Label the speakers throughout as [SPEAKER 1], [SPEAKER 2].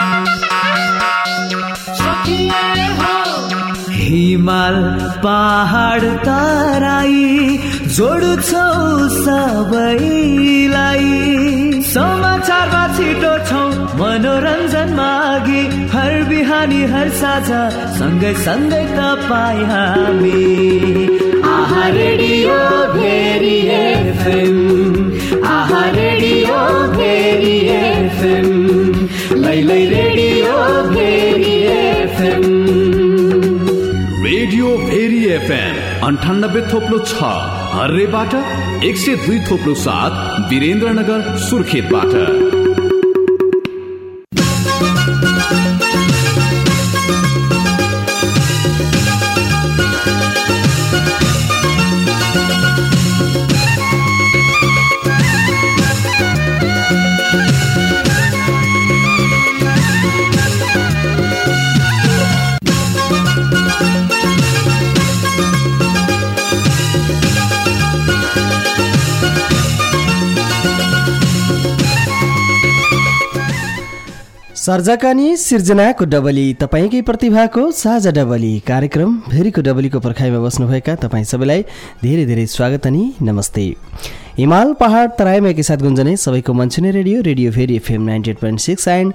[SPEAKER 1] हिमाल पहाड तराई जोड्छौ सबैलाई, समाचारमा छिटो छौ मनोरञ्जनमा अघि, हर बिहानी हर साझा सँगै सँगै तपाईँ हामी। आहा रेडियो भेरी एफएम, आहा रेडियो भेरी एफएम, लैलै radio Bheri FM.
[SPEAKER 2] Radio Bheri FM 98.6 हर्रेबाट, 102.7 वीरेन्द्रनगर सुर्खेतबाट।
[SPEAKER 3] सर्जकानी सिर्जनाको डबली, तपाईँकै प्रतिभाको साझा डबली कार्यक्रम भेरीको डबलीको पर्खाइमा बस्नुभएका तपाईँ सबैलाई धेरै धेरै स्वागत अनि नमस्ते। हिमाल पहाड तराईमा एकैसाथ गुन्जने सबैको मन्छुने radio radio Bheri FM 98.6 and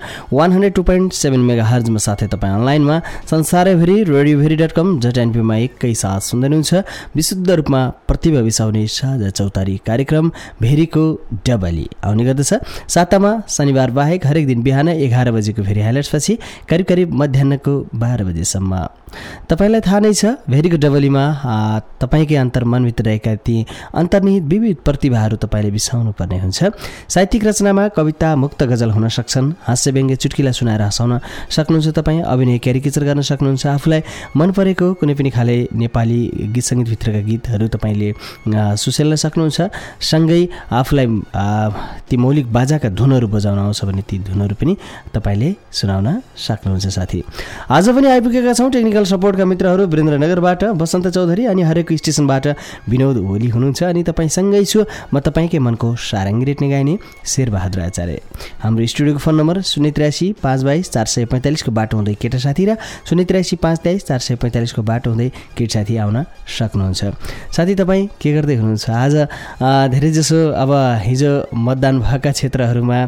[SPEAKER 3] 102.7 मेगाहर्जमा, साथै तपाईँ अनलाइनमा संसारभरि radioveri.com.np मा एकैसाथ सुन्दै हुनुहुन्छ विशुद्ध रूपमा प्रतिभा बिसाउने साझा चौतारी कार्यक्रम भेरीको डबली आउने गर्दछ। सातामा शनिबार बाहेक हरेक दिन बिहान 11 बजेको भेरी हाइलाइट्सपछि करिब करिब मध्याहको 12 बजेसम्म। तपाईँलाई थाहा नै छ, भेरीको डबलीमा तपाईँकै अन्तर्मनभित्र रहेका ती अन्तर्निहित विविध प्रतिभाहरू तपाईँले बिसाउनु पर्ने हुन्छ। साहित्यिक रचनामा कविता, मुक्त गजल हुन सक्छन्, हास्य व्यङ्ग्य चुट्किला सुनाएर हँसाउन सक्नुहुन्छ तपाईँ, अभिनय क्यारिकेचर गर्न सक्नुहुन्छ, आफूलाई मन परेको कुनै पनि खाले नेपाली गीत सङ्गीतभित्रका गीतहरू तपाईँले सुसेल्न सक्नुहुन्छ। सँगै आफूलाई ती मौलिक बाजाका धुनहरू बजाउन आउँछ भने ती धुनहरू पनि तपाईँले सुनाउन सक्नुहुन्छ। साथी, आज पनि आइपुगेका छौँ टेक्निकल सपोर्टका मित्रहरू वीरेन्द्रनगरबाट बसन्त चौधरी अनि हरेक स्टेसनबाट विनोद ओली हुनुहुन्छ अनि तपाईँसँगै छु म तपाईँकै मनको सारङ्गी रेट्ने गाइने शेरबहादुर आचार्य। हाम्रो स्टुडियोको फोन नम्बर 083 522 445 को बाटो हुँदै केटा साथी र 083 523 445 को बाटो हुँदै केटा साथी आउन सक्नुहुन्छ। साथी, तपाईँ के गर्दै हुनुहुन्छ? आज धेरैजसो अब हिजो मतदान भएका क्षेत्रहरूमा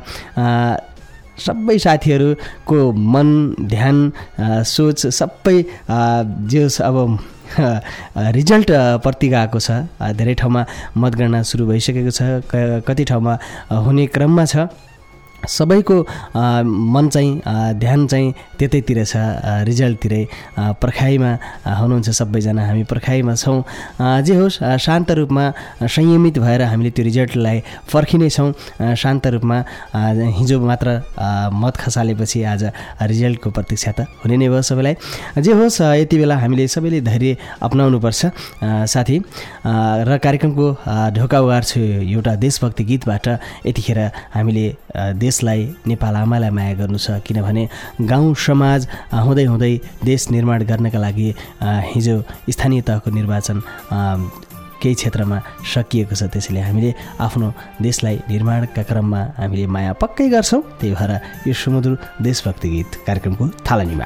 [SPEAKER 3] सबै साथीहरूको मन, ध्यान, सोच सबै जो अब रिजल्ट प्रति गएको छ। धेरै ठाउँमा मतगणना सुरु भइसकेको छ, कति ठाउँमा हुने क्रममा छ। सबैको मन चाहिँ, ध्यान चाहिँ त्यतैतिर छ, रिजल्टतिरै। पर्खाइमा हुनुहुन्छ सबैजना, हामी पर्खाइमा छौँ। जे होस्, शान्त रूपमा संयमित भएर हामीले त्यो रिजल्टलाई पर्खिनेछौँ। शान्त रूपमा हिजो मात्र मत खसालेपछि आज रिजल्टको प्रतीक्षा त हुने नै भयो सबैलाई। जे होस्, यति बेला हामीले सबैले धैर्य अपनाउनुपर्छ साथी। र कार्यक्रमको ढोका उगार्छु एउटा देशभक्ति गीतबाट। यतिखेर हामीले देशलाई, नेपाल आमालाई माया गर्नु छ, किनभने गाउँ समाज हुँदै हुँदै देश निर्माण गर्नका लागि हिजो स्थानीय तहको निर्वाचन केही क्षेत्रमा सकिएको छ। त्यसैले हामीले आफ्नो देशलाई निर्माणका क्रममा हामीले माया पक्कै गर्छौँ। त्यही भएर यो सुमधुर देशभक्ति गीत कार्यक्रमको थालनीमा।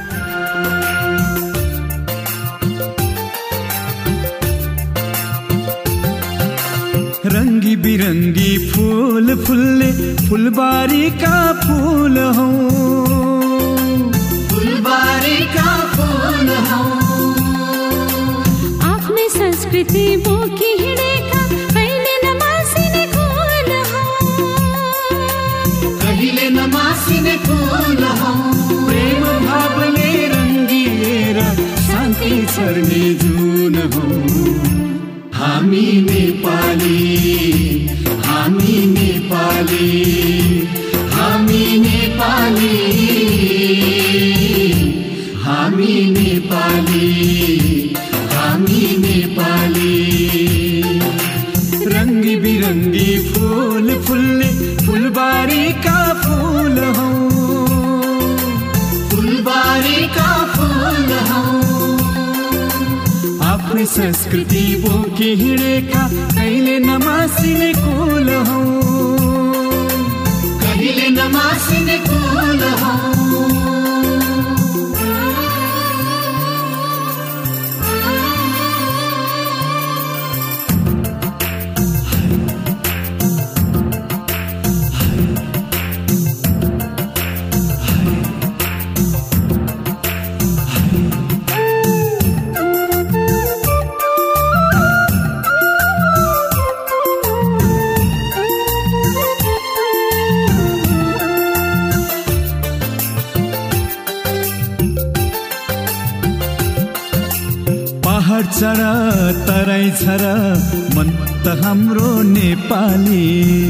[SPEAKER 4] रंगी बिरंगी फूल फुल्ले फुलबारी का फूल हो, फुलबारी का फूल हो।
[SPEAKER 5] आफ्नै संस्कृति बोकी हिँडेका कहिले नमासिने फूल हो,
[SPEAKER 4] कहिले नमासिने फूल हो। प्रेम भावले रंगिएर शान्ति छर्ने जुन हो। हामी नेपाली, हामी नेपाली, हामी नेपाली, हामी नेपाली, हामी नेपाली। रंगी बिरंगी फूल फुल्ले फुलबारी का फूल हो, फुलबारी का फूल हो। आफ्नै संस्कृति बोकी हिँडेका कहिले नमासिने कुल हो, कहिले नमासिने फूल हो पहाड चढ तराई झर मन त हाम्रो नेपाली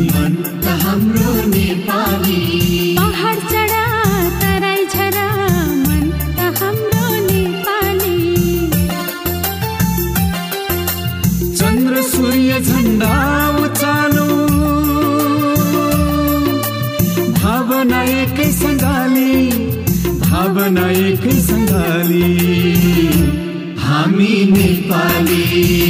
[SPEAKER 5] पहाड चढ तराई झर मन त हाम्रो नेपाली
[SPEAKER 4] चन्द्र सूर्य झण्डा उचालो भावना एकै सँगाली हामी नेपाली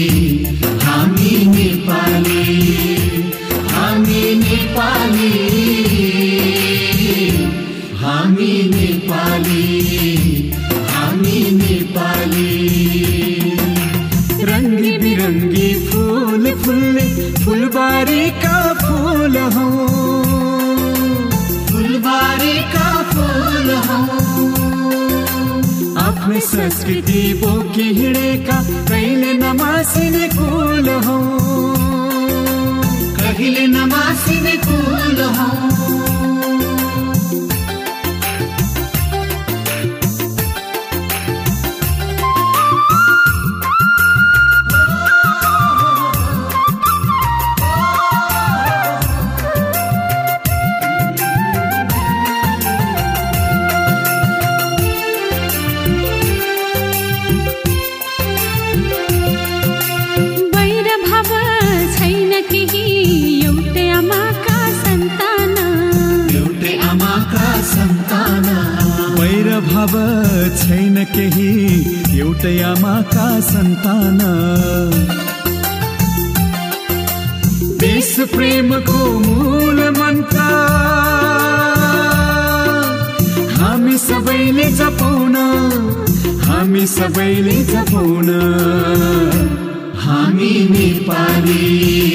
[SPEAKER 4] रंगी बिरंगी फूल फुल्ने फुलबारी का फूल हो आफ्नो संस्कृति बोकी हिँडेका कहिले नमासिने कुल हो भाव छैन केही एउटै आमाका सन्तान देश प्रेमको मूल मन्त्र हामी सबैले जपाउन हामी नेपाली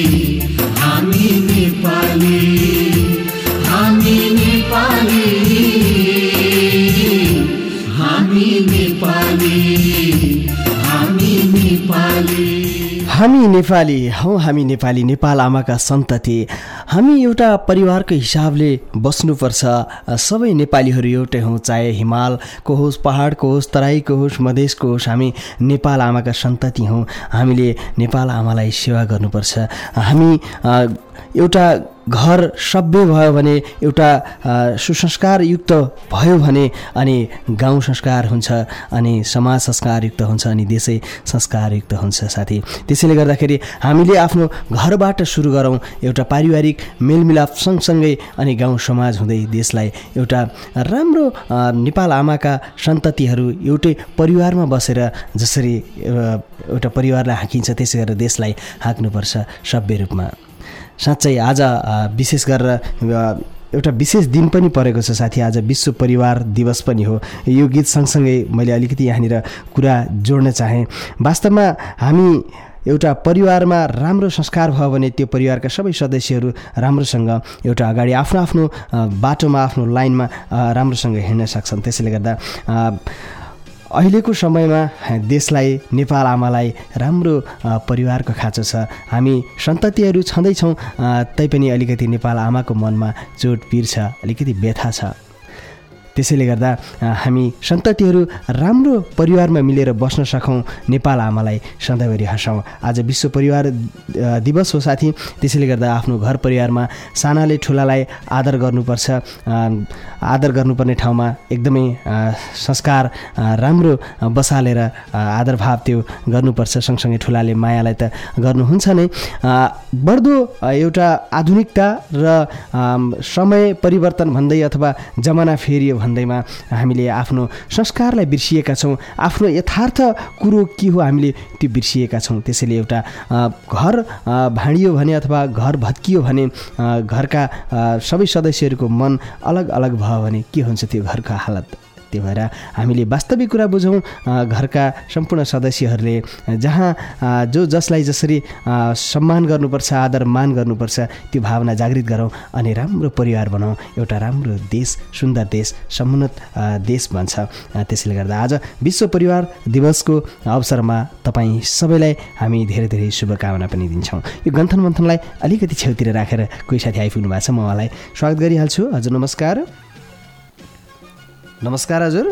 [SPEAKER 3] हौ हामी नेपाली नेपाल आमाका सन्तति हामी एउटा परिवारको हिसाबले बस्नुपर्छ सबै नेपालीहरू एउटै हौँ चाहे हिमालको होस् पहाडको होस् तराईको होस् मधेसको होस् हामी नेपाल आमाका सन्तति हौँ हामीले नेपाल आमालाई सेवा गर्नुपर्छ हामी एउटा घर सभ्य भयो भने एउटा सुसंस्कारयुक्त भयो भने अनि गाउँ संस्कार हुन्छ अनि समाज संस्कारयुक्त हुन्छ अनि देशै संस्कारयुक्त हुन्छ साथी त्यसैले गर्दाखेरि हामीले आफ्नो घरबाट सुरु गरौँ एउटा पारिवारिक मेलमिलाप सँगसँगै अनि गाउँ समाज हुँदै देशलाई एउटा राम्रो नेपाल आमाका सन्ततिहरू एउटै परिवारमा बसेर जसरी एउटा परिवारलाई हाँकिन्छ त्यसै गरेर देशलाई हाँक्नुपर्छ सभ्य रूपमा साँच्चै आज विशेष गरेर एउटा विशेष दिन पनि परेको छ साथी आज विश्व परिवार दिवस पनि हो यो गीत सँगसँगै मैले अलिकति यहाँनिर कुरा जोड्न चाहेँ वास्तवमा हामी एउटा परिवारमा राम्रो संस्कार भयो भने त्यो परिवारका सबै सदस्यहरू राम्रोसँग एउटा अगाडि आफ्नो बाटोमा आफ्नो लाइनमा राम्रोसँग हिँड्न सक्छन् त्यसैले गर्दा अहिलेको समयमा देशलाई नेपाल आमालाई राम्रो परिवारको खाँचो छ हामी सन्ततिहरू छँदैछौँ तैपनि अलिकति नेपाल आमाको मनमा चोट पीर छ अलिकति व्यथा छ त्यसैले गर्दा हामी सन्ततिहरू राम्रो परिवारमा मिलेर बस्न सकौँ नेपाल आमालाई सधैँभरि हँसाउँ आज विश्व परिवार दिवस हो साथी त्यसैले गर्दा आफ्नो घर परिवारमा सानाले ठुलालाई आदर गर्नुपर्छ आदर गर्नुपर्ने ठाउँमा एकदमै संस्कार राम्रो बसालेर आदर भाव त्यो गर्नुपर्छ सँगसँगै ठुलाले मायालाई त गर्नुहुन्छ नै बढ्दो एउटा आधुनिकता र समय परिवर्तन भन्दै अथवा जमाना फेरियो भन्दैमा हामीले आफ्नो संस्कारलाई बिर्सिएका छौँ, आफ्नो यथार्थ कुरो के हो हामीले त्यो बिर्सिएका छौँ। त्यसैले एउटा घर भाँडियो भने अथवा घर भत्कियो भने घरका सबै सदस्यहरूको मन अलग अलग भयो भने के हुन्छ त्यो घरको हालत। त्यही भएर हामीले वास्तविक कुरा बुझौँ, घरका सम्पूर्ण सदस्यहरूले जहाँ जो जसलाई जसरी सम्मान गर्नुपर्छ, आदर मान गर्नुपर्छ त्यो भावना जागृत गरौँ अनि राम्रो परिवार बनाऊँ, एउटा राम्रो देश, सुन्दर देश, समुन्नत देश बन्छ। त्यसैले गर्दा आज विश्व परिवार दिवसको अवसरमा तपाईँ सबैलाई हामी धेरै धेरै शुभकामना पनि दिन्छौँ। यो गन्थन मन्थनलाई अलिकति छेउतिर राखेर कोही साथी आइपुग्नु भएको छ, म उहाँलाई स्वागत गरिहाल्छु। हजुर नमस्कार। नमस्कार हजुर।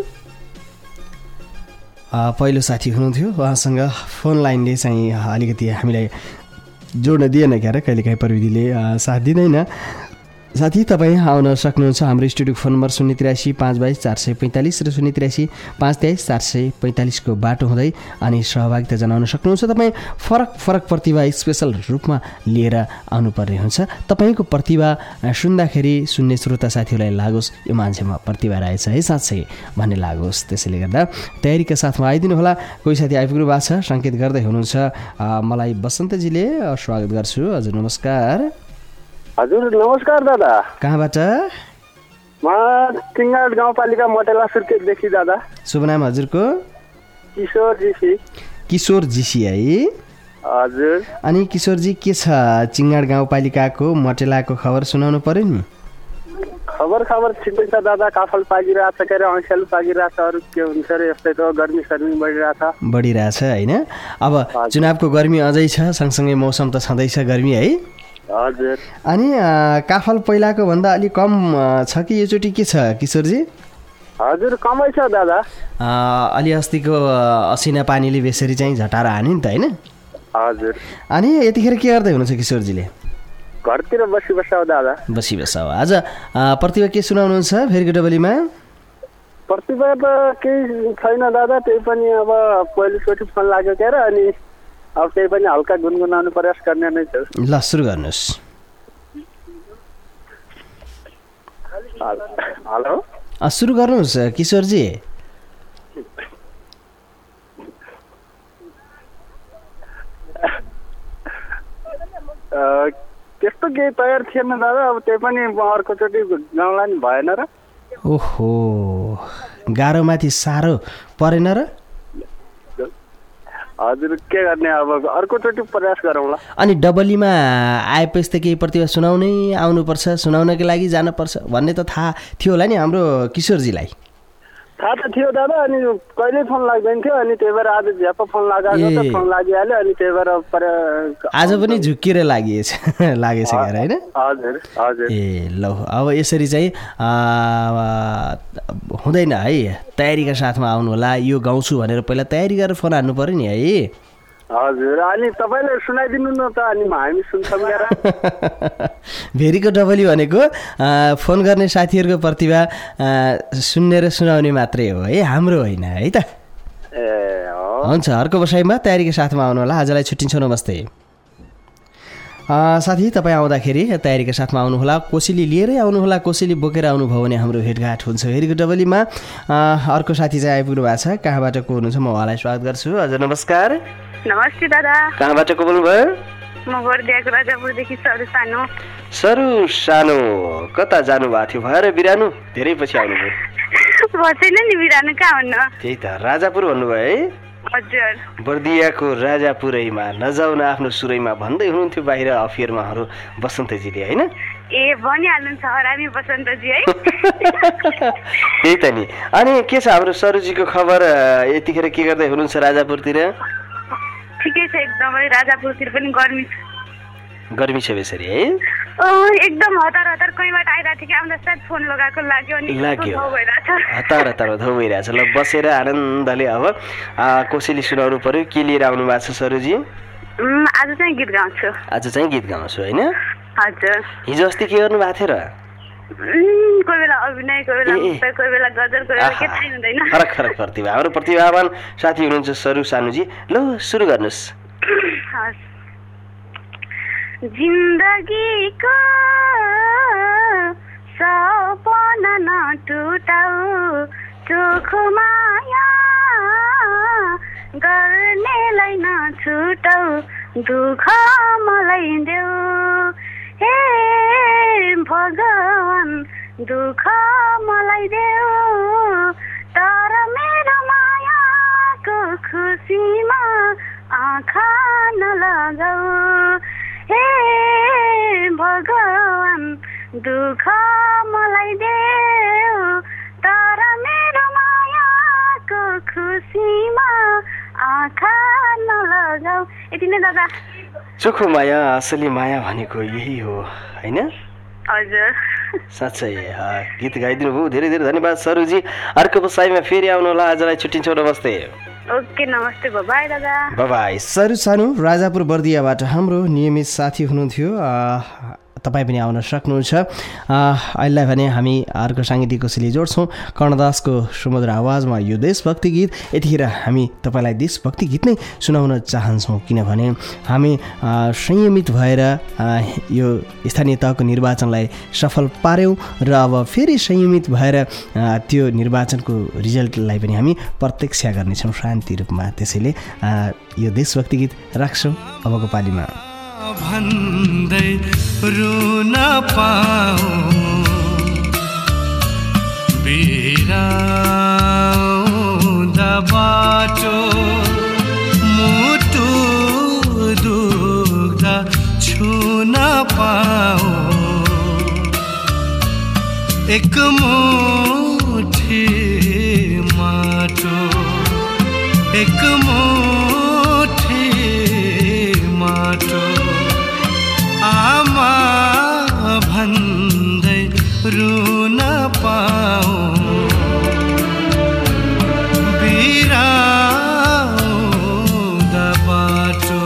[SPEAKER 3] पहिलो साथी हुनुहुन्थ्यो, उहाँसँग फोन लाइनले चाहिँ अलिकति हामीलाई जोड्न दिएन क्यारे, कहिलेकाहीँ प्रविधिले साथ दिँदैन। साथी तपाईँ आउन सक्नुहुन्छ हाम्रो स्टुडियोको फोन नम्बर 083 522 445 र 083 523 445 को बाटो हुँदै अनि सहभागिता जनाउन सक्नुहुन्छ। तपाईँ फरक फरक प्रतिभा स्पेसल रूपमा लिएर आउनुपर्ने हुन्छ। तपाईँको प्रतिभा सुन्दाखेरि सुन्ने श्रोता साथीहरूलाई लागोस् यो मान्छेमा प्रतिभा रहेछ है साँच्चै भन्ने लागोस्। त्यसैले गर्दा तयारीका साथमा आइदिनु होला। कोही साथी आइपुग्नु भएको छ, सङ्केत गर्दै हुनुहुन्छ। मलाई बसन्तजीले स्वागत गर्छु। हजुर नमस्कार।
[SPEAKER 6] हजुर नमस्कार दादा।
[SPEAKER 3] कहाँबाट?
[SPEAKER 6] म टिङ्गाड गाउँपालिका मटेला सुर्खेतदेखि दादा।
[SPEAKER 3] शुभ नाम हजुरको?
[SPEAKER 6] किशोर जीसी।
[SPEAKER 3] किशोर जीसी है?
[SPEAKER 6] हजुर।
[SPEAKER 3] अनि किशोरजी के छ चिङ्गाड गाउँपालिकाको मटेलाको खबर सुनाउनु पर्यो नि।
[SPEAKER 6] खबर ठिकै छ दादा, काफल पाकिरहेछ के अरे, औँस्यालु पाकिरहेछ, अरू के हुन्छ अरे, यस्तै त गर्मी सर्मी बढिरहेछ होइन। अब चुनावको गर्मी अझै छ, सँगसँगै मौसम त छँदैछ गर्मी है। हजुर। अनि काफल पहिलाको भन्दा अलिक कम छ कि योचोटि के छ किशोरजी? हजुर कमै छ दादा।
[SPEAKER 3] अलि अस्तिको असिना पानीले बेसरी चाहिँ झटाएर हान्यो नि त होइन? हजुर। अनि यतिखेर के गर्दै हुनुहुन्छ किशोरजीले?
[SPEAKER 6] घरतिर बसिबस हो दादा। बसिबस हो। आज
[SPEAKER 3] प्रतिभा के सुनाउनुहुन्छ फेरिको डबलीमा?
[SPEAKER 6] प्रतिभा त केही छैन दादा, त्यही पनि अब पहिलोचोटि फोन लाग्यो क्या, अनि अब त्यही पनि हल्का गुनगुनाउनु प्रयास गर्ने नै छ।
[SPEAKER 3] ल सुरु गर्नुहोस्।
[SPEAKER 6] हेलो
[SPEAKER 3] सुरु गर्नुहोस् किशोरजी।
[SPEAKER 6] त्यस्तो केही तयार थिएन दादा, अब त्यही पनि अर्कोचोटि गाउँला नि भएन र।
[SPEAKER 3] ओहो, गाह्रोमाथि साह्रो परेन र?
[SPEAKER 6] हजुर के गर्ने, अब अर्कोचोटि प्रयास गरौँला।
[SPEAKER 3] अनि डबलीमा आएपछि त केही प्रतिभा सुनाउनै आउनुपर्छ, सुनाउनको लागि जानुपर्छ भन्ने त थाहा थियो होला नि हाम्रो किशोरजीलाई?
[SPEAKER 6] थाहा त थियो दादा, अनि कहिल्यै फोन लाग्दैन थियो, अनि त्यही भएर आज झ्याप फोन लगाएको त फोन लागिहाल्यो, अनि त्यही भएर
[SPEAKER 3] आज पनि झुक्किएर लागेछ क्यार होइन?
[SPEAKER 6] हजुर हजुर।
[SPEAKER 3] ए ल, अब यसरी चाहिँ हुँदैन है, तयारीका साथमा आउनु होला। यो गाउँछु भनेर पहिला तयारी गरेर फोन हान्नु पर्यो नि है।
[SPEAKER 6] हजुर, अनि तपाईँले सुनाइदिनु न त, अनि हामी सुन्छौँ यार।
[SPEAKER 3] भेरीको डबली भनेको फोन गर्ने साथीहरूको प्रतिभा सुन्ने र सुनाउने मात्रै हो है, हाम्रो होइन है त।
[SPEAKER 6] ए
[SPEAKER 3] हुन्छ, अर्को बसाइमा तयारीको साथमा आउनु होला। आजलाई छुट्टिन्छौँ, नमस्ते। साथी तपाईँ आउँदाखेरि तयारीका साथमा आउनुहोला, कोसेली लिएरै आउनुहोला। कोसेली बोकेर आउनुभयो भने हाम्रो भेटघाट हुन्छ भेरीको डबलीमा। अर्को साथी चाहिँ आइपुग्नु भएको छ, कहाँबाट को हुनुहुन्छ, म उहाँलाई स्वागत गर्छु। हजुर नमस्कार।
[SPEAKER 7] नमस्ते दादा।
[SPEAKER 3] कहाँबाट को बोल्नुभयो?
[SPEAKER 7] म बर्दियाको राजापुरदेखि सरू सानो।
[SPEAKER 3] सरू सानो, कता जानुभएको थियो भएर बिरानो? धेरै पछि आउनुभयो।
[SPEAKER 7] बसेन नि बिरानो, कहाँ हुन्न?
[SPEAKER 3] त्यही त, राजापुर भन्नुभयो है?
[SPEAKER 7] हजुर।
[SPEAKER 3] बर्दियाको राजापुरैमा नजाउन आफ्नो सुरैमा भन्दै हुनुहुन्थ्यो बाहिर अफियरमाहरू बसन्तजीले होइन?
[SPEAKER 7] ए भनिहाल्नुहुन्छ हरामी बसन्तजी है।
[SPEAKER 3] त्यही त नि। अनि के छ हाम्रो सरूजीको खबर? यतिखेर के गर्दै हुनुहुन्छ राजापुरतिर?
[SPEAKER 7] ठिकै छ एकदमै, राजापुरतिर पनि गर्मी छ।
[SPEAKER 3] गर्मी छ बेसरी है?
[SPEAKER 7] एकदम हतार कहीँबाट आइरहेको थियो कि आउँदा साथ फोन लगाएको लाग्यो, अनि
[SPEAKER 3] हतार धौ भइरहेछ। ल बसेर आनन्दले अब कोसेली सुनाउनु पर्यो। के लिएर आउनु भएको छ सरूजी?
[SPEAKER 7] आज चाहिँ गीत गाउँछु।
[SPEAKER 3] आज चाहिँ गीत गाउँछु होइन?
[SPEAKER 7] हजुर।
[SPEAKER 3] हिजो अस्ति के गर्नु भएको थियो र?
[SPEAKER 7] कोही बेला अभिनय, कोही बेला गीत, कोही बेला गजल, कोही बेला के थाहै हुँदैन।
[SPEAKER 3] फरक फरक प्रतिभा। हाम्रो प्रतिभावान साथी हुनुहुन्छ सरू सानुजी। ल सुरु गर्नुहोस्।
[SPEAKER 7] जिन्दगीको सपना नटुटाऊ, चोखो माया गर्नेलाई नछुटाउ दुःख मलाई देऊ हे भगवान दुःख मलाई देऊ तर मेरो मायाको खुसीमा आँखा नलगाऊ हे भगवान दुःख मलाई देऊ तर मेरो मायाको खुसीमा आँखा नलगाऊ। यति नै दादा।
[SPEAKER 3] चोखो माया असली माया भनेको यही हो हैन?
[SPEAKER 7] हजुर
[SPEAKER 3] साँच्चै गीत गाइदिनु भयो, धेरै धेरै धन्यवाद सरुजी। अर्को बसाइमा फेरि आउनु होला। आजलाई छुट्टिन्छौँ, नमस्ते।
[SPEAKER 7] ओके नमस्ते, बाई दादा।
[SPEAKER 3] बाई। सरू सानु राजापुर बर्दियाबाट हाम्रो नियमित साथी हुनुहुन्थ्यो। तपाईँ पनि आउन सक्नुहुन्छ। अहिले भने हामी अर्को साङ्गीतिक कोसेली जोड्छौँ कर्णदासको सुमधुर आवाजमा यो देशभक्ति गीत। यतिखेर हामी तपाईँलाई देशभक्ति गीत नै सुनाउन चाहन्छौँ, किनभने हामी संयमित भएर यो स्थानीय तहको निर्वाचनलाई सफल पार्यौँ र अब फेरि संयमित भएर त्यो निर्वाचनको रिजल्टलाई पनि हामी प्रत्यक्ष गर्नेछौँ शान्ति रूपमा। त्यसैले यो देशभक्ति गीत राख्छौँ अबको पालीमा।
[SPEAKER 4] भन्दै रुन पाऊ बिराउँदा बाटो मुटु दुख्दा छुन पाऊ एक मुठी माटो एक मुठी माटो आमा भन्दै रुन पाऊ बिराउँदा बाटो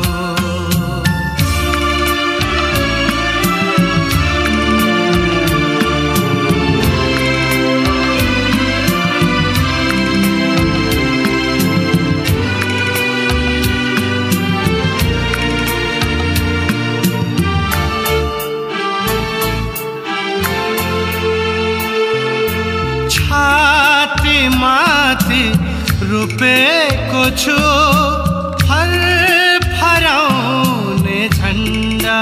[SPEAKER 4] माथि रोपेको छु फर फराउने झन्डा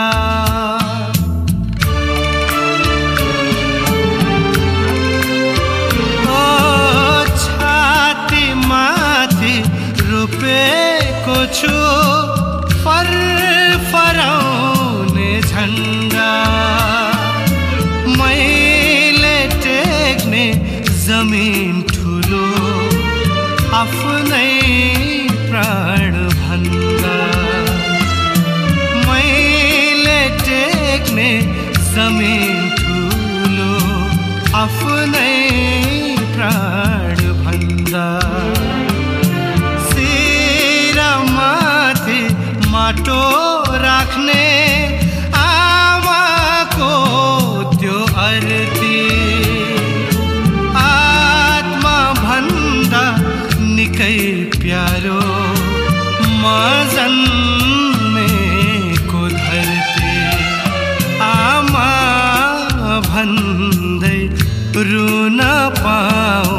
[SPEAKER 4] ओ छाती माथि रोपेको छु फर फराउने झन्डा मैले टेक्ने जमिन ठुलो आफ्नै प्राण भन्दा मैले टेक्ने जमिन ठुलो आफ्नै प्राण भन्दा शिरमाथि माटो राख्ने आमाको त्यो आरती निकै प्यारो म जन्मेको धरती आमा भन्दै रुन पाऊ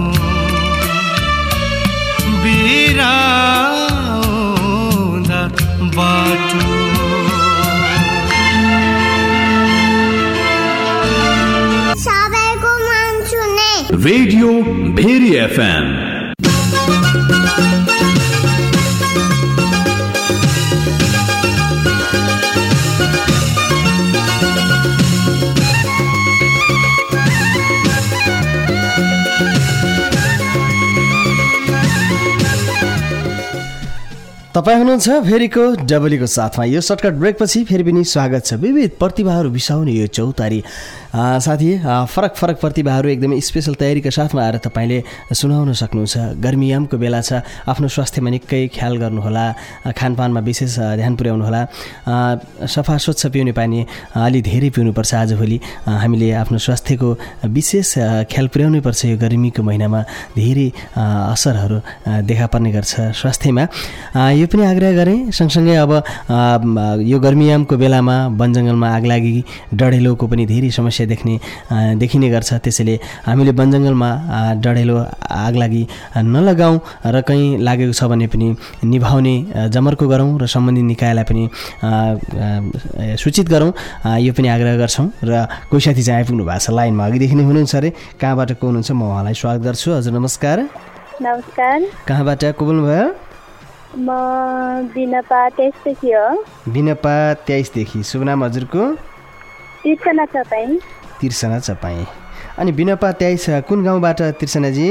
[SPEAKER 4] बिराउँदा बाटो
[SPEAKER 8] सबैको मन सुने
[SPEAKER 2] रेडियो भेरी एफएम।
[SPEAKER 3] तपाईँ हुनुहुन्छ फेरिको डबलीको साथमा। यो सर्टकट ब्रेकपछि फेरि पनि स्वागत छ। विविध प्रतिभाहरू बिसाउने यो चौतारी साथी फरक फरक प्रतिभाहरू एकदमै स्पेसल तयारीका साथमा आएर तपाईँले सुनाउन सक्नुहुन्छ। गर्मीयामको बेला छ, आफ्नो स्वास्थ्यमा निकै ख्याल गर्नुहोला, खानपानमा विशेष ध्यान पुर्याउनुहोला, सफा स्वच्छ पिउने पानी अलि धेरै पिउनुपर्छ। आजभोलि हामीले आफ्नो स्वास्थ्यको विशेष ख्याल पुर्याउनै पर्छ। यो गर्मीको महिनामा धेरै असरहरू देखा पर्ने गर्छ स्वास्थ्यमा। यो पनि आग्रह गरेँ। सँगसँगै अब यो गर्मीयामको बेलामा वन जङ्गलमा आगलागी डढेलोको पनि धेरै समस्या समस्या देखिने गर्छ। त्यसैले हामीले वनजङ्गलमा डढेलो आगलागी नलगाउँ र कहीँ लागेको छ भने पनि निभाउने जमर्को गरौँ र सम्बन्धित निकायलाई पनि सूचित गरौँ, यो पनि आग्रह गर्छौँ। र कोही साथी चाहिँ आइपुग्नु भएको छ लाइनमा, अघिदेखि नै हुनुहुन्छ अरे, कहाँबाट को हुनुहुन्छ म उहाँलाई स्वागत गर्छु। हजुर नमस्कार।
[SPEAKER 8] नमस्कार।
[SPEAKER 3] कहाँबाट को बोल्नुभयो?
[SPEAKER 8] म बिनपा 23 देखि हो।
[SPEAKER 3] बिनपा 23 देखि। शुभ नाम हजुरको?
[SPEAKER 8] तिर्सना चपाई।
[SPEAKER 3] तिर्सना चपाई। अनि बिनपा 23 कुन गाउँबाट तिर्सनाजी?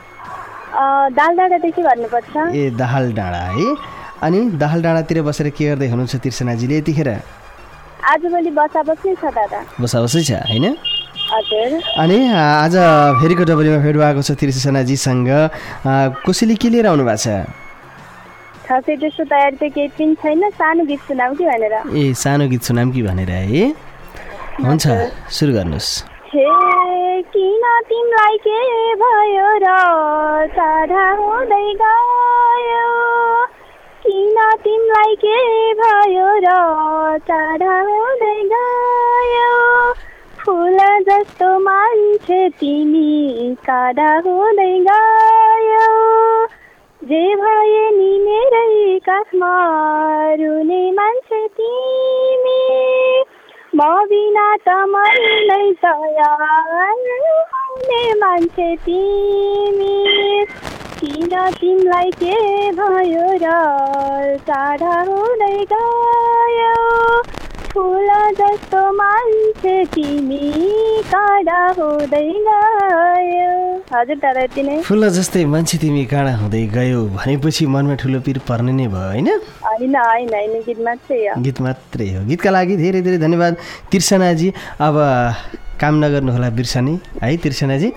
[SPEAKER 8] दालडाँडादेखि भन्नुपर्छ।
[SPEAKER 3] ए दाहाल डाँडा है। अनि दाहाल डाँडातिर बसेर के गर्दै हुनुहुन्छ तिर्सनाजीले यतिखेर?
[SPEAKER 8] आजभोलि बसाबसै छ दादा।
[SPEAKER 3] बसाबसै छ हैन?
[SPEAKER 8] हजुर।
[SPEAKER 3] अनि आज फेरिको डबलीमा भेट भएको छ तिर्सनाजीसँग। कसैले के लिएर आउनु भएको छ?
[SPEAKER 8] खासै त्यस्तो तयारी त केही पनि छैन, सानो गीत सुनाऊ कि भनेर।
[SPEAKER 3] ए सानो गीत सुनाऊ कि भनेर है। हुन्छ सुरु गर्नुहोस्।
[SPEAKER 8] हे किन तिमीलाई के भयो र टाढा हुँदै गयो, किन तिमीलाई के भयो र टाढा हुँदै गयो, फुल जस्तो मान्छे तिमी काँडा हुँदै गयो, जे भए नि मेरै काखमा रुने मान्छे तिमी, म बिना त मर्नै तयार हुने मान्छे तिमी, किन तिमीलाई के भयो र टाढा हुँदै गयो, फुल जस्तो मान्छे तिमी काँडा हुँदै गयो। हजुर दादा यति नै।
[SPEAKER 3] फुल जस्तै मान्छे तिमी काँडा हुँदै गयो भनेपछि मनमा ठुलो पिर पर्ने नै भयो होइन?
[SPEAKER 8] होइन गीत मात्रै हो।
[SPEAKER 3] गीत मात्रै हो। गीतका लागि धेरै धेरै धन्यवाद तिर्सनाजी। अब काम नगर्नुहोला बिर्सनी है तिर्सनाजी।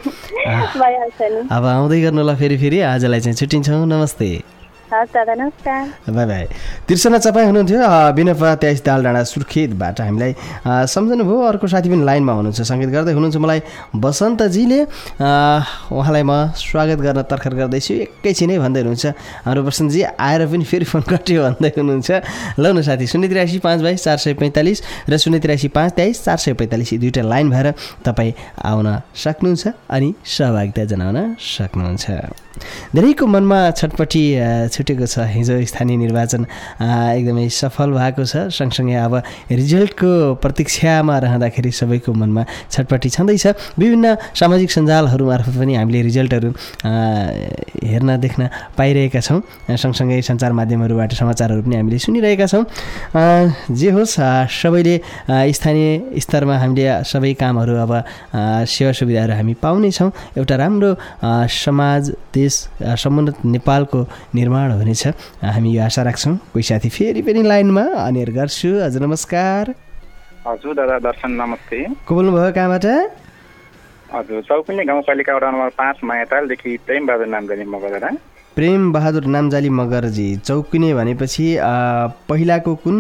[SPEAKER 3] अब आउँदै गर्नुहोला फेरि आजलाई चाहिँ छुट्टिन्छौँ। नमस्ते।
[SPEAKER 8] नमस्कार।
[SPEAKER 3] Bye bye. तिर्सना चपाई हुनुहुन्थ्यो बिनपा 23 दालडाँडा सुर्खेतबाट हामीलाई सम्झनु भयो। अर्को साथी पनि लाइनमा हुनुहुन्छ, सङ्गीत गर्दै हुनुहुन्छ मलाई बसन्तजीले। उहाँलाई म स्वागत गर्न तर्खर गर्दैछु एकैछिनै भन्दै हुनुहुन्छ। हाम्रो बसन्तजी आएर पनि फेरि फोन कट्यो भन्दै हुनुहुन्छ। ल न साथी 083-5/445 र 083-523-445 यी दुईवटा लाइन भएर तपाईँ आउन सक्नुहुन्छ अनि सहभागिता जनाउन सक्नुहुन्छ। धेरैको मनमा छटपटी छुटेको छ। हिजो स्थानीय निर्वाचन एकदमै सफल भएको छ। सँगसँगै अब रिजल्टको प्रतीक्षामा रहँदाखेरि सबैको मनमा छटपटी छँदैछ। विभिन्न सामाजिक सञ्जालहरू मार्फत पनि हामीले रिजल्टहरू हेर्न देख्न पाइरहेका छौँ। सँगसँगै सञ्चार माध्यमहरूबाट समाचारहरू पनि हामीले सुनिरहेका छौँ। जे होस् सबैले स्थानीय स्तरमा हामीले सबै कामहरू अब सेवा सुविधाहरू हामी पाउनेछौँ। एउटा राम्रो समाज देश समुन्नत नेपालको निर्माण हुनेछ, हामी यो आशा राख्छौँ। कोही साथी फेरि पनि लाइनमा अनियर गर्छु। हजुर नमस्कार।
[SPEAKER 9] हजुर दादा दर्शन नमस्ते।
[SPEAKER 3] को बोल्नुभयो कहाँबाट?
[SPEAKER 9] हजुर चौकुने गाउँपालिका वडा नम्बर 5 मायातालदेखि प्रेम बहादुर नामजाली मगर दादा।
[SPEAKER 3] प्रेम बहादुर नामजाली मगरजी। चौकुने भनेपछि पहिलाको कुन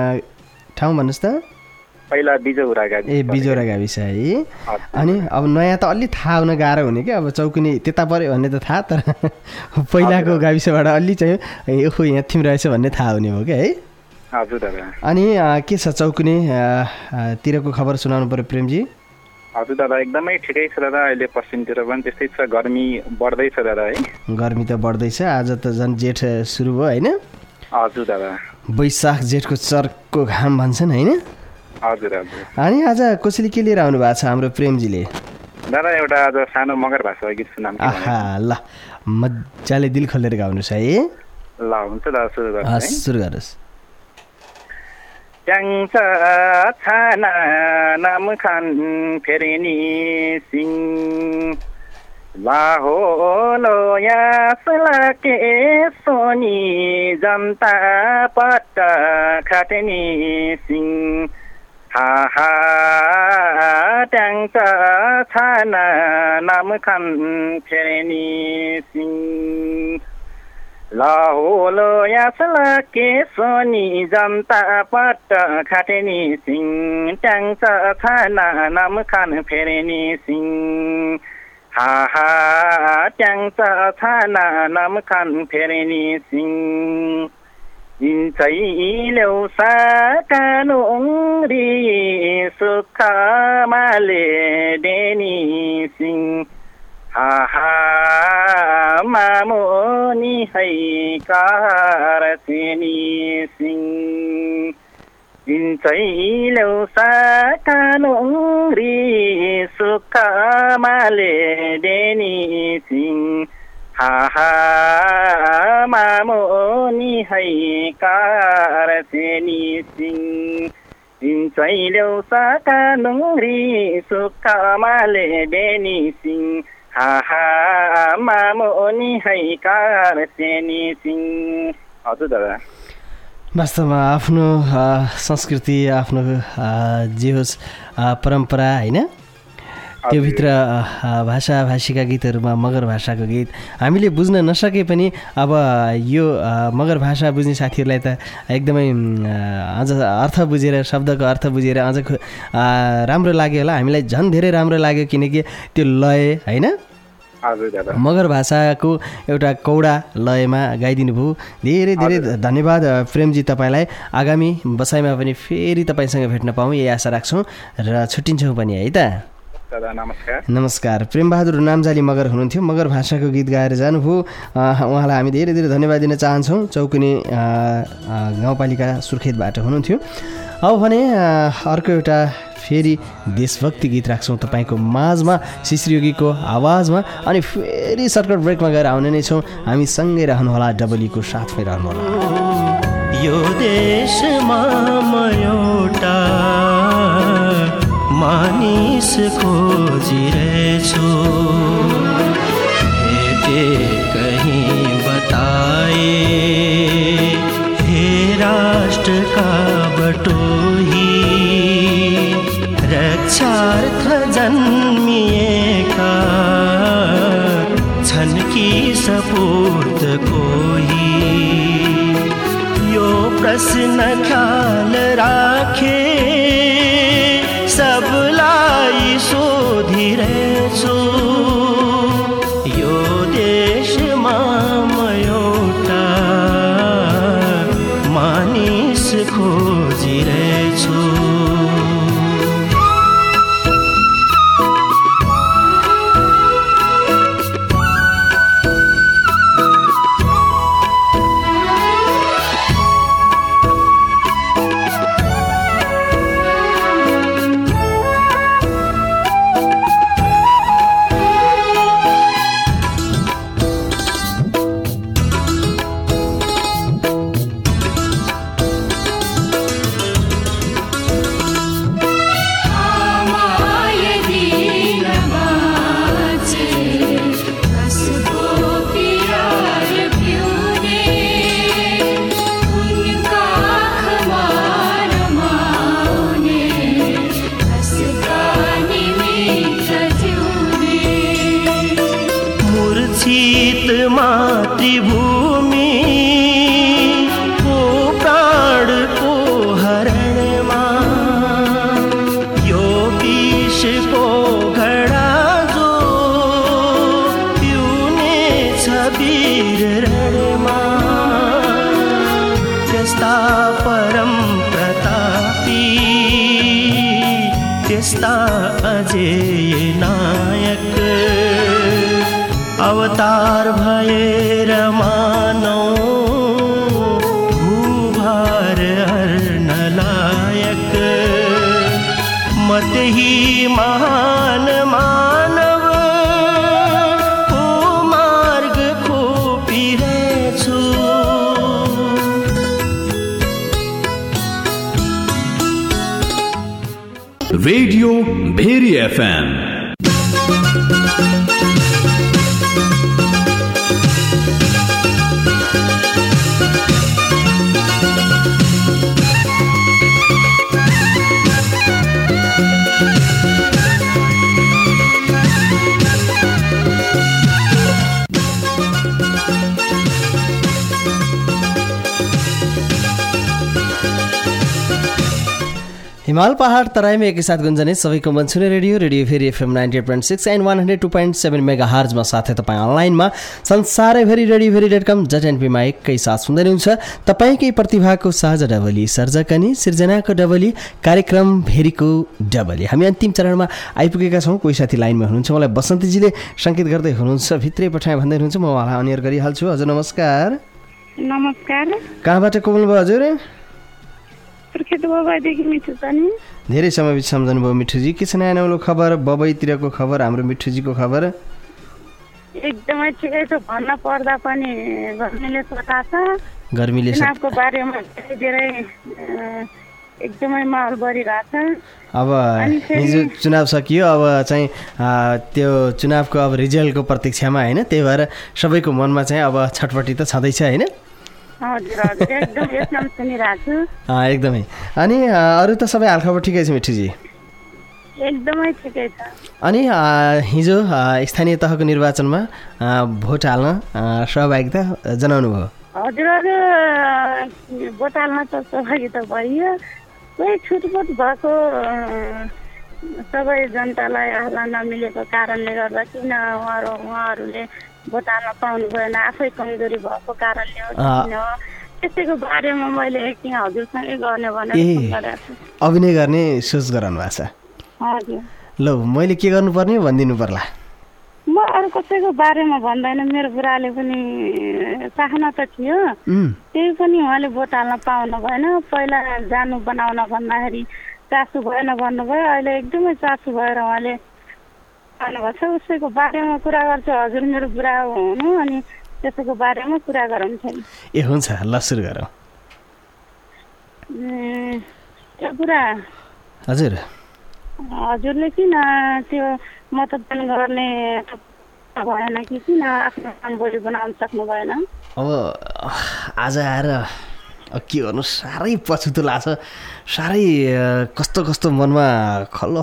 [SPEAKER 3] ठाउँ भन्नुहोस् त?
[SPEAKER 9] पहिला बिजौरा गाविस।
[SPEAKER 3] ए बिजौरा गाविस है। अनि अब नयाँ त अलि थाहा हुन गाह्रो हुने क्या, अब चौकुने त्यता पऱ्यो भन्ने त थाहा, तर पहिलाको गाविसबाट अलि चाहिँ ओहो यहाँ थिम रहेछ भन्ने थाहा हुने हो क्या है।
[SPEAKER 9] हजुर दादा।
[SPEAKER 3] अनि के छ चौकुने तिरको खबर सुनाउनु पर्यो प्रेमजी।
[SPEAKER 9] हजुर दादा एकदमै ठिकै छ दादा। अहिले पश्चिमतिर पनि त्यस्तै छ, गर्मी बढ्दैछ दादा है।
[SPEAKER 3] गर्मी त बढ्दैछ। आज त झन् जेठ सुरु भयो होइन?
[SPEAKER 9] हजुर दादा।
[SPEAKER 3] वैशाख जेठको चर्को घाम भन्छन् होइन?
[SPEAKER 9] हजुर हजुर।
[SPEAKER 3] अनि आज कसैले के लिएर आउनु भएको छ हाम्रो प्रेमजीले?
[SPEAKER 9] दादा एउटा आज सानो मगर भाषा गीत सुनाउँ।
[SPEAKER 3] आहा ल मजाले दिल खोलेर गाउनुहोस् है।
[SPEAKER 9] ल हुन्छ दादा सुरु गर्नुहोस्।
[SPEAKER 3] सुरु गर्नुहोस्।
[SPEAKER 9] च्याङ्छ छाना नाम खान फेरिनी सिङ लाहोलो यासला के सोनी जनता पट्ट खाटेनी सिङ हा हा ट्याङ्छ छाना नाम खान फेरिनी सिङ लाहोलो यासला के सोनी जनता पट्ट खाटेनी सिङ ट्याङ्छ छाना नाम खान फेरिनी सिङ हा हा ट्याङ्छ छाना नाम खान फेरिनी सिङ हिँड्छैल्यौ साकानुङ्री सुखमाले डेनी सिंह हाहा मामुनि है कारसेनी सिंह हिँड्छैल्यौ साकानुङ्री सुखमाले डेनी सिंह हाहा मामुनि है कारसेनी सिंह हिँड्छैल्यौ साकानुङ्री सुखमाले डेनी सिंह हाहा मामुनि है कारसेनी सिंह। हजुर दादा,
[SPEAKER 3] वास्तवमा आफ्नो संस्कृति आफ्नो जे होस् परम्परा होइन त्योभित्र भाषाभाषीका गीतहरूमा मगर भाषाको गीत हामीले बुझ्न नसके पनि अब यो मगर भाषा बुझ्ने साथीहरूलाई त एकदमै अझ अर्थ बुझेर शब्दको अर्थ बुझेर अझ राम्रो लाग्यो होला, हामीलाई झन् धेरै राम्रो लाग्यो किनकि त्यो लय होइन मगर भाषाको एउटा कौडा लयमा गाइदिनु भयो। धेरै धेरै धन्यवाद प्रेमजी तपाईँलाई। आगामी बसाइमा पनि फेरि तपाईँसँग भेट्न पाऊँ यही आशा राख्छौँ र छुट्टिन्छौँ पनि है त। नमस्कार। प्रेमबहादुर नाम्जाली मगर हुनुहुन्थ्यो, मगर भाषाको गीत गाएर जानुभयो। उहाँलाई हामी धेरै धेरै धन्यवाद दिन चाहन्छौँ। चौकुने गाउँपालिका सुर्खेतबाट हुनुहुन्थ्यो। अब भने अर्को एउटा फेरि देशभक्ति गीत राख्छौँ तपाईँको माझमा शिश्रयोगीको आवाजमा अनि फेरि सर्कट ब्रेकमा गएर आउने नै छौँ। हामी सँगै रहनुहोला, डबलीको साथमै रहनुहोला।
[SPEAKER 10] यो देशमा म एउटा मानिस खोजिरहेछु, भेटे कहीँ बताए हे राष्ट्रका बटोही रक्षार्थ जन्मिएका छन् कि सपूत कोही। यो प्रश्न ख्याल राखे सबलाई सोधिरहेछु, यो देशमा म एउटा मानिस खोजिरहेछु। अजय नायक अवतार भएर मानौ भूभार हर्न लायक, म त्यही महान मानव को मार्ग खोपिरहेछु।
[SPEAKER 2] Radio Bheri FM.
[SPEAKER 3] हिमाल पहाड तराईमा एकैसाथ गुन्जने सबैको मन छुने रेडियो फेरि FM 98.6 एन्ड 102.7 मेगाहर्जमा साथै तपाईँ अनलाइनमा संसारैभरि रेडियोभेरी.com .np मा एकैसाथ सुन्दै हुनुहुन्छ तपाईँकै प्रतिभाको साझा डबली सर्जकनी सिर्जनाको डबली कार्यक्रम भेरीको डबली। हामी अन्तिम चरणमा आइपुगेका छौँ। कोही साथी लाइनमा हुनुहुन्छ, मलाई बसन्तीजीले सङ्केत गर्दै हुनुहुन्छ, भित्रै पठाए भन्दै हुनुहुन्छ, म उहाँलाई अनियर गरिहाल्छु। हजुर नमस्कार।
[SPEAKER 7] नमस्कार।
[SPEAKER 3] कहाँबाट को बोल्नुभयो हजुर? धेरै समय पछि सम्झनु भयो मिठुजी। के छ नयाँ नौलो खबर, बबईतिरको खबर, हाम्रो मिठुजीको खबर?
[SPEAKER 7] एकदमै ठिकै छ। भन्न पर्दा पनि गर्मीले सताछ।
[SPEAKER 3] गर्मीले
[SPEAKER 7] चुनावको बारेमा धेरै एकदमै माहौल बढिरहेछ।
[SPEAKER 3] अब हिजो चुनाव सकियो, अब चाहिँ त्यो चुनावको अब रिजल्टको प्रतीक्षामा होइन, त्यही भएर सबैको मनमा चाहिँ अब छटपटी त छँदैछ होइन? एकदमै। अनि अरू त सबै हालखबर ठिकै छ मिठुजी?
[SPEAKER 7] एकदमै ठिकै छ।
[SPEAKER 3] अनि हिजो स्थानीय तहको निर्वाचनमा भोट हाल्न सहभागिता जनाउनु भयो?
[SPEAKER 7] हजुर, भोट हाल्न त सहभागिता भयो। कोही छुटपुट भएको सबै जनतालाई हाल्न नमिलेको कारणले गर्दा किन उहाँहरूले भोट हाल्न पाउनु भएन, आफै कमजोरी भएको कारणले हो किन, त्यसैको बारेमा मैले एकछिन हजुरसँगै गर्ने भनेर फोन गरेको छु।
[SPEAKER 3] अभिनय गर्ने सोच गराउनु भएको छ?
[SPEAKER 7] हजुर।
[SPEAKER 3] ल मैले के गर्नुपर्ने भनिदिनु पर्ला?
[SPEAKER 7] म अरू कसैको बारेमा भन्दैन, मेरो बुढाले पनि चाहना त थियो, त्यही पनि उहाँले भोट हाल्न पाउनु भएन। पहिला जानु बनाउन भन्दाखेरि चासो भएन भन्नुभयो, अहिले एकदमै चासो भएर उहाँले भन्नुभएको छ। उसैको बारेमा कुरा गर्छु। हजुर मेरो बुढा हुनु, अनि त्यसैको बारेमा कुरा गरौँ छ।
[SPEAKER 3] ए हुन्छ, ल सुरु गरौँ।
[SPEAKER 7] त्यो कुरा
[SPEAKER 3] हजुर,
[SPEAKER 7] हजुरले किन त्यो मतदान गर्ने भएन कि किन आफ्नो काम भोलि बनाउन सक्नु भएन?
[SPEAKER 3] अब आज आएर के गर्नु, साह्रै पछुतो लाग्छ, साह्रै कस्तो मनमा खल्लो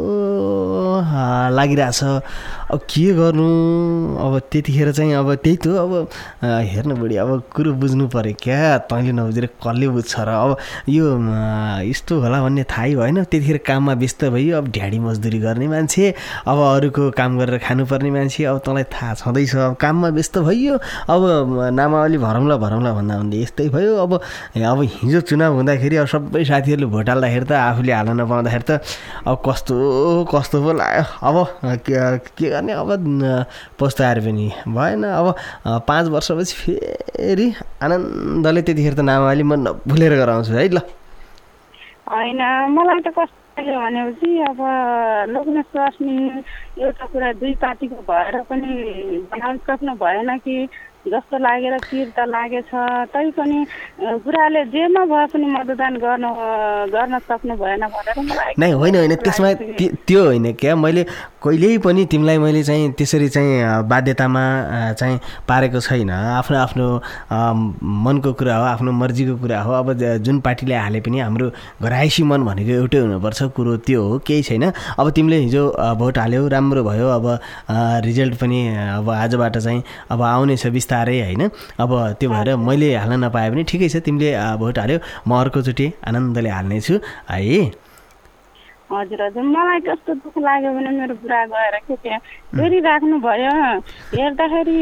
[SPEAKER 3] लागिरहेछ। अब के गर्नु, अब त्यतिखेर चाहिँ अब त्यही त अब हेर्नु बुढी, अब कुरो बुझ्नु पऱ्यो क्या, तैँले नबुझेर कसले बुझ्छ र? अब यो यस्तो होला भन्ने थाहै भएन। त्यतिखेर काममा व्यस्त भयो, अब ढ्याडी मजदुरी गर्ने मान्छे, अब अरूको काम गरेर खानुपर्ने मान्छे, अब तँलाई थाहा छँदैछ, अब काममा व्यस्त भइयो। अब नामावली भरौँला भन्दा यस्तै भयो। अब हिजो चुनाव हुँदाखेरि अब सबै साथीहरूले भोट हाल्दाखेरि त आफूले हाल्न नपाउँदाखेरि त अब कस्तो पो लाग्यो। अब के गर्ने, अब पस्ताएर पनि भएन। अब 5 वर्षपछि फेरि आनन्दले त्यतिखेर त नामावली म नभुलेर गराउँछु है। ल
[SPEAKER 7] होइन, मलाई त कस्तो लाग्यो भनेपछि अब लोग्ने स्वास्नी एउटा कुरा दुई पार्टीको भएर पनि बनाउन सक्नु भएन कि जस्तो लागेर चिर त लागेछ। तै पनि बुढाले जेमा भए पनि मतदान गर्न सक्नु भएन भनेर मलाई
[SPEAKER 3] नै होइन त्यसमा त्यो होइन क्या। मैले कहिल्यै पनि तिमीलाई मैले चाहिँ त्यसरी चाहिँ बाध्यतामा चाहिँ पारेको छैन। आफ्नो आफ्नो मनको कुरा हो, आफ्नो मर्जीको कुरा हो। अब जुन पार्टीले हाले पनि हाम्रो घराइसी मन भनेको एउटै हुनुपर्छ, कुरो त्यो हो, केही छैन। अब तिमीले हिजो भोट हाल्यौ, राम्रो भयो। अब रिजल्ट पनि अब आजबाट चाहिँ अब आउनेछ बिस्तारै होइन। अब त्यो भएर मैले हाल्न नपाए पनि ठिकै छ, तिमीले भोट हाल्यौ, म अर्कोचोटि आनन्दले हाल्नेछु है।
[SPEAKER 7] हजुर हजुर, मलाई कस्तो दुःख लाग्यो भने मेरो बुढा गएर के फेरि राख्नु भयो। हेर्दाखेरि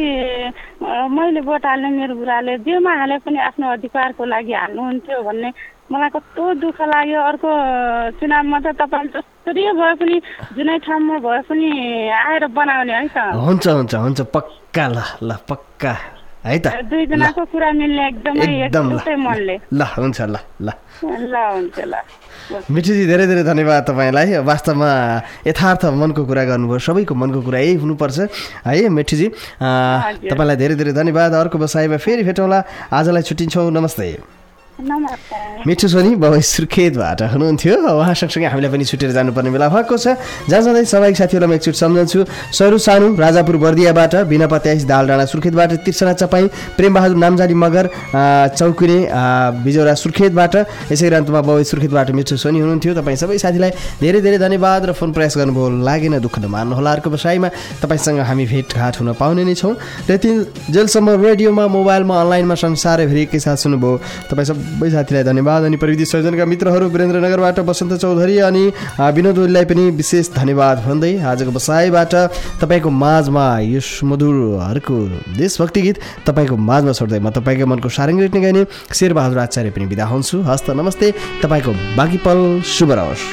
[SPEAKER 7] मैले भोट हाल्ने मेरो बुढाले जेमा हाले पनि आफ्नो अधिकारको लागि हाल्नुहुन्थ्यो भन्ने मलाई कस्तो दुःख लाग्यो। अर्को चुनावमा त तपाईँ जसरी भए पनि जुनै ठाउँमा भए पनि आएर बनाउने है त।
[SPEAKER 3] हुन्छ हुन्छ हुन्छ, पक्का। ल पक्का है त,
[SPEAKER 7] दुईजनाको कुरा मिल्ने एकदम मनले।
[SPEAKER 3] ल हुन्छ, ल ल
[SPEAKER 7] ल हुन्छ। ल
[SPEAKER 3] मिठुजी, धेरै धेरै धन्यवाद तपाईँलाई। वास्तवमा यथार्थ मनको कुरा गर्नुभयो, सबैको मनको कुरा यही हुनुपर्छ है मिठुजी। तपाईँलाई धेरै धेरै धन्यवाद। अर्को बसाइमा फेरि भेटौँला। आजलाई छुट्टिन्छौँ, नमस्ते। मिठु सोनी बाबा सुर्खेतबाट हुनुहुन्थ्यो। उहाँ सँगसँगै हामीलाई पनि छुटेर जानुपर्ने बेला भएको छ। जहाँ जाँदै सबै साथीहरूलाई म एकचोटि सम्झन्छु। सरू सानु राजापुर बर्दियाबाट, बिना पत्याइस दालडाँडा सुर्खेतबाट, तिर्सना चपाई प्रेमबहादुर नामजाली मगर चौकुने बिजौरा सुर्खेतबाट, यसै गरी अन्तमा बाबा सुर्खेतबाट मिठु सोनी हुनुहुन्थ्यो। तपाईँ सबै साथीलाई धेरै धेरै धन्यवाद र फोन प्रयास गर्नुभयो, लागेन दुःख नमान्नुहोला। अर्को बसाइमा तपाईँसँग हामी भेटघाट हुन पाउने नै छौँ। र जेलसम्म रेडियोमा, मोबाइलमा, अनलाइनमा संसारैभरि एकैसाथ सुन्नुभयो। तपाईँ सबै साथीलाई धन्यवाद। अनि प्रविधि संयोजनका मित्रहरू वीरेन्द्रनगरबाट बसन्त चौधरी अनि विनोद ओलीलाई पनि विशेष धन्यवाद भन्दै आजको बसाइबाट तपाईँको माझमा यो सुमधुरहरूको देशभक्ति गीत तपाईँको माझमा छोड्दै म तपाईँको मनको सारङ्गी रेट्ने गाइने शेरबहादुर आचार्य पनि बिदा हुन्छु। हस्त नमस्ते। तपाईँको बाँकी पल शुभ रहोस्।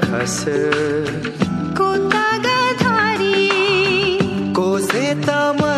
[SPEAKER 11] को तागाधारी को सेता